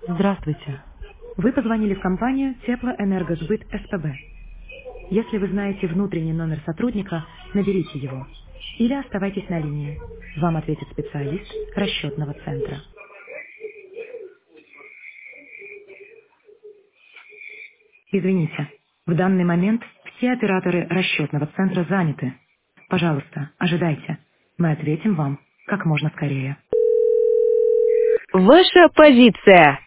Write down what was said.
Здравствуйте. Вы позвонили в компанию Теплоэнергосбыт СПБ. Если вы знаете внутренний номер сотрудника, наберите его. Или оставайтесь на линии. Вам ответит специалист расчетного центра. Извините, в данный момент все операторы расчетного центра заняты. Пожалуйста, ожидайте. Мы ответим вам как можно скорее. Ваша позиция.